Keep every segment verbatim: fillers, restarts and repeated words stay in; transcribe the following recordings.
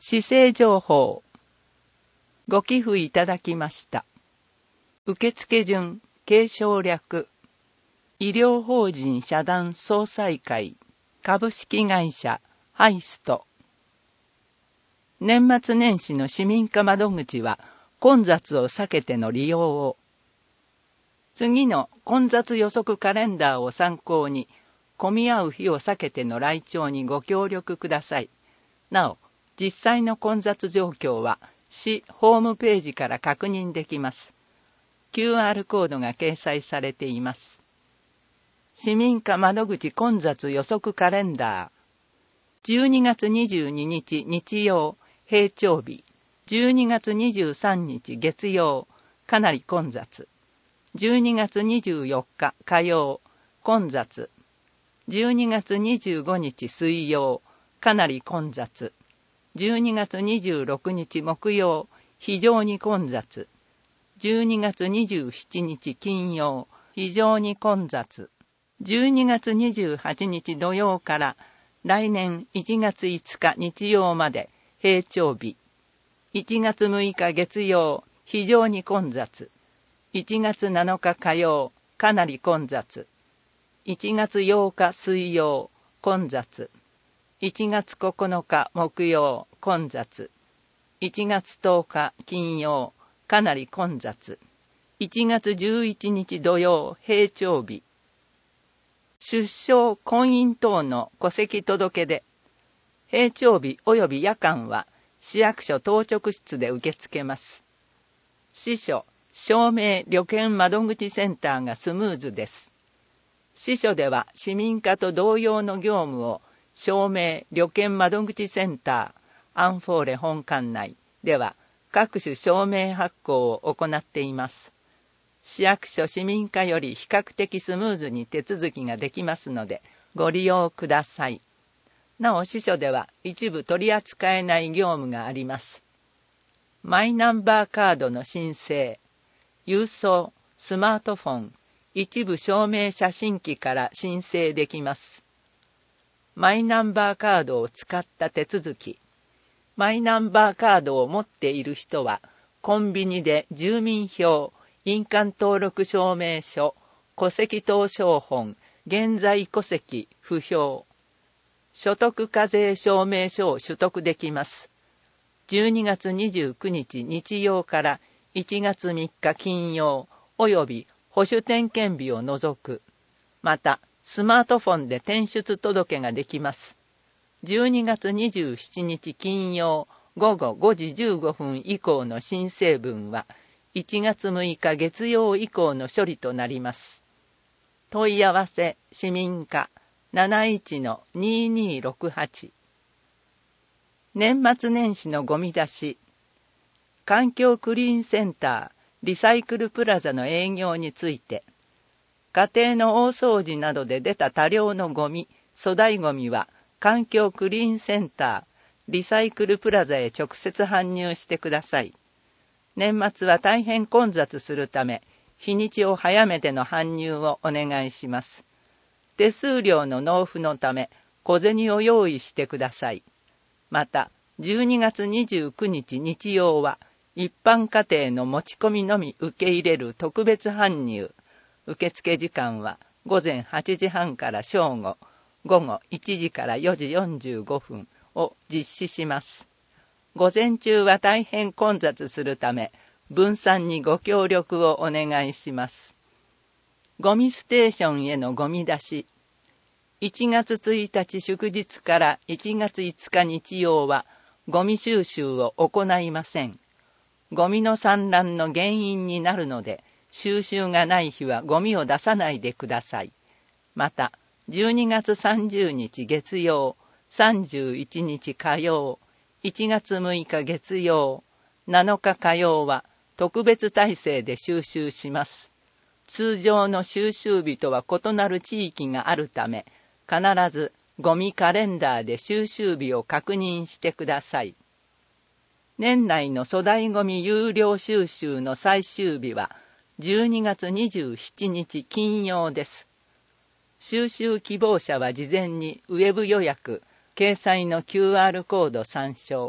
市政情報。ご寄付いただきました。受付順、継承略。医療法人社団総裁会、株式会社、ハイスト。年末年始の市民課窓口は、混雑を避けての利用を。次の混雑予測カレンダーを参考に、混み合う日を避けての来庁にご協力ください。なお、実際の混雑状況は、市ホームページから確認できます。キューアール コードが掲載されています。市民課窓口混雑予測カレンダー。じゅうにがつにじゅうににち日曜、平朝日。じゅうにがつにじゅうさんにち月曜、かなり混雑。じゅうにがつにじゅうよっか火曜、混雑。じゅうにがつにじゅうごにち水曜、かなり混雑。じゅうにがつにじゅうろくにち木曜、非常に混雑。じゅうにがつにじゅうしちにち金曜、非常に混雑。じゅうにがつにじゅうはちにち土曜から来年いちがついつか日曜まで平朝日。いちがつむいか月曜、非常に混雑。いちがつなのか火曜、かなり混雑。いちがつようか水曜、混雑。いちがつここのか木曜、混雑。いちがつとおか金曜、かなり混雑。いちがつじゅういちにち土曜、平朝日。出生婚姻等の戸籍届で、平朝日及び夜間は市役所当直室で受け付けます。市所、証明旅券窓口センターがスムーズです。市所では市民課と同様の業務を証明旅券窓口センター、アンフォーレ本館内では各種証明発行を行っています。市役所市民課より比較的スムーズに手続きができますのでご利用ください。なお市所では一部取り扱えない業務があります。マイナンバーカードの申請、郵送、スマートフォン、一部証明写真機から申請できます。マイナンバーカードを使った手続き。マイナンバーカードを持っている人は、コンビニで住民票、印鑑登録証明書、戸籍謄商本、現在戸籍、不評、所得課税証明書を取得できます。じゅうにがつにじゅうくにち日曜からいちがつみっか金曜、および保守点検日を除く。また、スマートフォンで転出届ができます。じゅうにがつにじゅうしちにち金曜ごごごじじゅうごふん以降の申請分はいちがつむいか月曜以降の処理となります。問い合わせ市民課 なないちのにーにーろくはち。年末年始のゴミ出し。環境クリーンセンターリサイクルプラザの営業について、家庭の大掃除などで出た多量のゴミ、粗大ゴミは環境クリーンセンターリサイクルプラザへ直接搬入してください。年末は大変混雑するため、日にちを早めての搬入をお願いします。手数料の納付のため、小銭を用意してください。また、じゅうにがつにじゅうくにち日曜は、一般家庭の持ち込みのみ受け入れる特別搬入。受付時間はごぜんはちじはんから正午、午後いちじからよじよんじゅうごふんを実施します。午前中は大変混雑するため、分散にご協力をお願いします。ゴミステーションへのゴミ出し。いちがつついたち祝日からいちがついつか日曜は、ゴミ収集を行いません。ゴミの散乱の原因になるので、収集がない日はゴミを出さないでください。また、じゅうにがつさんじゅうにち月曜、さんじゅういちにち火曜、いちがつむいか月曜、なのか火曜は特別体制で収集します。通常の収集日とは異なる地域があるため、必ずゴミカレンダーで収集日を確認してください。年内の粗大ゴミ有料収集の最終日はじゅうにがつにじゅうしちにち金曜です。収集希望者は事前にウェブ予約、掲載の キューアール コード参照、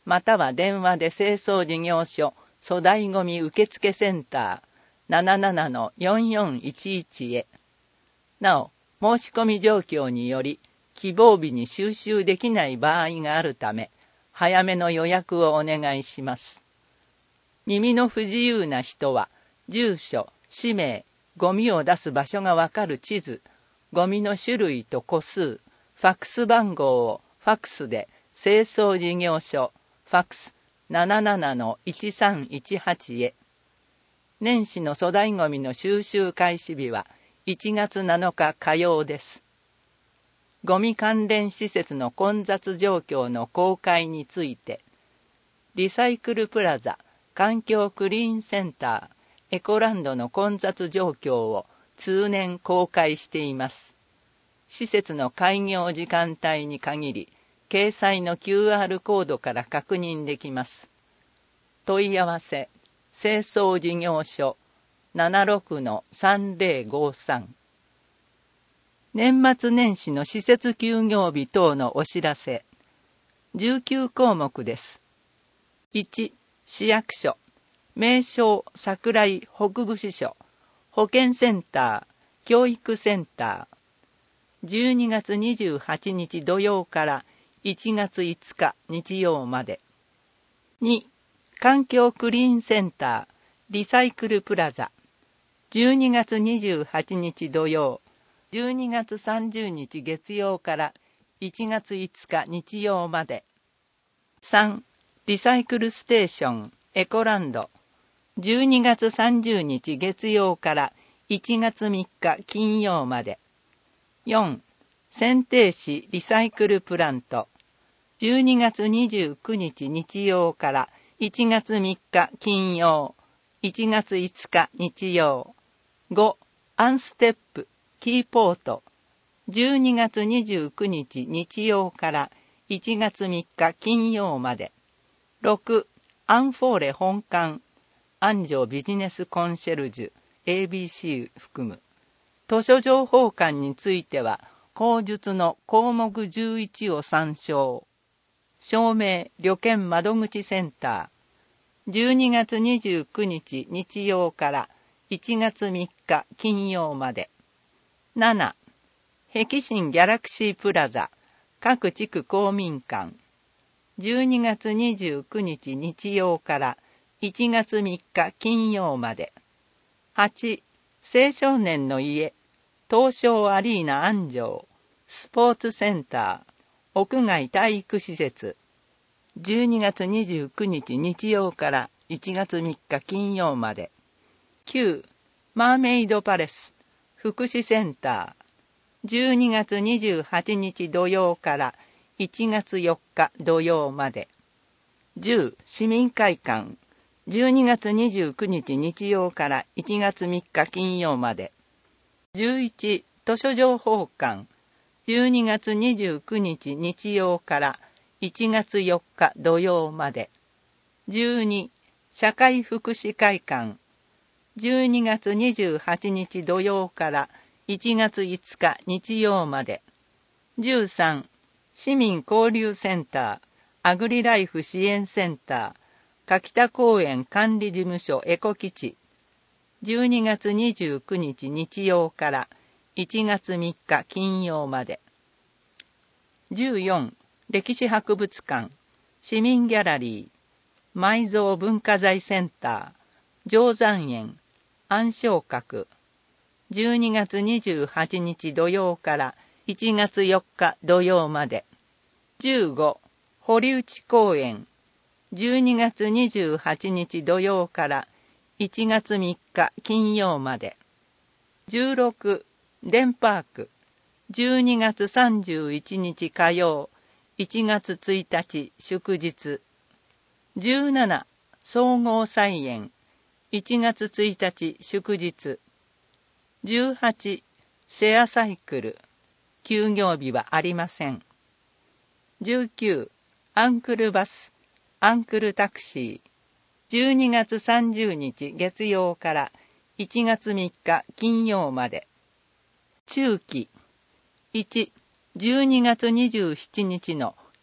または電話で清掃事業所粗大ごみ受付センター ななななのよんよんいちいち へ。なお、申し込み状況により希望日に収集できない場合があるため、早めの予約をお願いします。耳の不自由な人は、住所、氏名、ゴミを出す場所がわかる地図、ゴミの種類と個数、ファックス番号をファックスで清掃事業所、ファックス ななななのいちさんいちはち へ。年始の粗大ゴミの収集開始日はいちがつなのか火曜です。ゴミ関連施設の混雑状況の公開について、リサイクルプラザ、環境クリーンセンター、エコランドの混雑状況を通年公開しています。施設の開業時間帯に限り、掲載の キューアール コードから確認できます。問い合わせ、清掃事業所 ななろくのさんぜろごさん。年末年始の施設休業日等のお知らせ。じゅうきゅうこうもくです。いち、市役所、名称桜井北部支所、保健センター、教育センター。じゅうにがつにじゅうはちにち土曜からいちがついつか日曜まで。に、環境クリーンセンター、リサイクルプラザ。じゅうにがつにじゅうはちにち土曜、じゅうにがつさんじゅうにち月曜からいちがついつか日曜まで。さん、リサイクルステーション、エコランド。じゅうにがつさんじゅうにち月曜からいちがつみっか金曜まで。よん、選定市リサイクルプラント。じゅうにがつにじゅうくにち日曜からいちがつみっか金曜、いちがついつか日曜。ご、アンステップ、キーポート。じゅうにがつにじゅうくにち日曜からいちがつみっか金曜まで。ろく、アンフォーレ本館。安城ビジネスコンシェルジュ エービーシー 含む。図書情報館については、後述の項目じゅういちを参照。証明旅券窓口センター。じゅうにがつにじゅうくにち日曜からいちがつみっか金曜まで。なな、碧新ギャラクシープラザ、各地区公民館。じゅうにがつにじゅうくにち日曜からいちがつみっか金曜まで。はち、青少年の家、東証アリーナ安城、スポーツセンター、屋外体育施設。じゅうにがつにじゅうくにち日曜からいちがつみっか金曜まで。きゅう、マーメイドパレス、福祉センター。じゅうにがつにじゅうはちにち土曜からいちがつよっか土曜まで。じゅう、市民会館。じゅうにがつにじゅうくにち日曜からいちがつみっか金曜まで。じゅういち、図書情報館。じゅうにがつにじゅうくにち日曜からいちがつよっか土曜まで。じゅうに、社会福祉会館。じゅうにがつにじゅうはちにち土曜からいちがついつか日曜まで。じゅうさん、市民交流センター、アグリライフ支援センター、柿田公園管理事務所エコ基地。じゅうにがつにじゅうくにち日曜からいちがつみっか金曜まで。じゅうよん、歴史博物館、市民ギャラリー、埋蔵文化財センター、定山園、暗礁閣。じゅうにがつにじゅうはちにち土曜からいちがつよっか土曜まで。じゅうご、堀内公園。じゅうにがつにじゅうはちにち土曜からいちがつみっか金曜まで。じゅうろく、デンパーク。じゅうにがつさんじゅういちにち火曜、いちがつついたち祝日。じゅうなな、総合菜園。いちがつついたち祝日。じゅうはち、シェアサイクル。休業日はありません。じゅうきゅう、アンクルバス、アンクルタクシー。じゅうにがつさんじゅうにち月曜からいちがつみっか金曜まで。中期。いち、じゅうにがつにじゅうしちにちの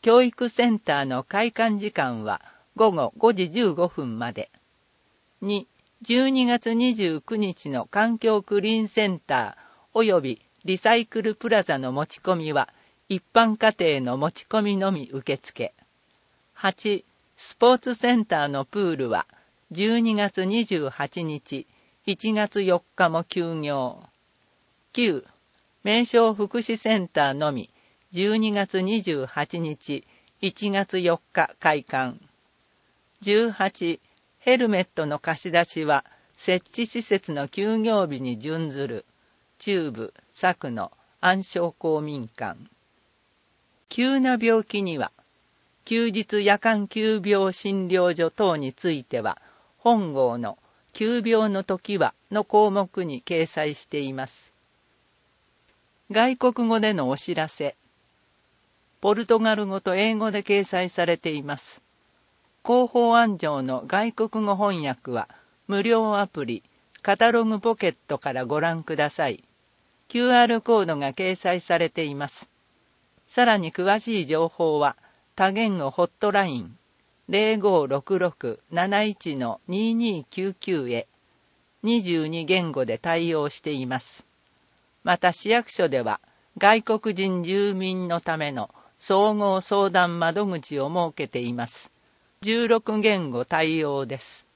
教育センターの開館時間はごごごじじゅうごふんまで。に、じゅうにがつにじゅうくにちの環境クリーンセンター及びリサイクルプラザの持ち込みは一般家庭の持ち込みのみ受付。はち、スポーツセンターのプールはじゅうにがつにじゅうはちにち、いちがつよっかも休業。きゅう、名称福祉センターのみじゅうにがつにじゅうはちにち、いちがつよっか開館。じゅうはち、ヘルメットの貸し出しは設置施設の休業日に準ずる中部佐久の暗礁公民館。急な病気には休日夜間急病診療所等については本号の急病の時はの項目に掲載しています。外国語でのお知らせ。ポルトガル語と英語で掲載されています。広報案上の外国語翻訳は無料アプリカタログポケットからご覧ください。キューアール コードが掲載されています。さらに詳しい情報は多言語ホットライン ゼロごろくろくなないちのににきゅうきゅう へにじゅうに言語で対応しています。また市役所では外国人住民のための総合相談窓口を設けています。じゅうろく言語対応です。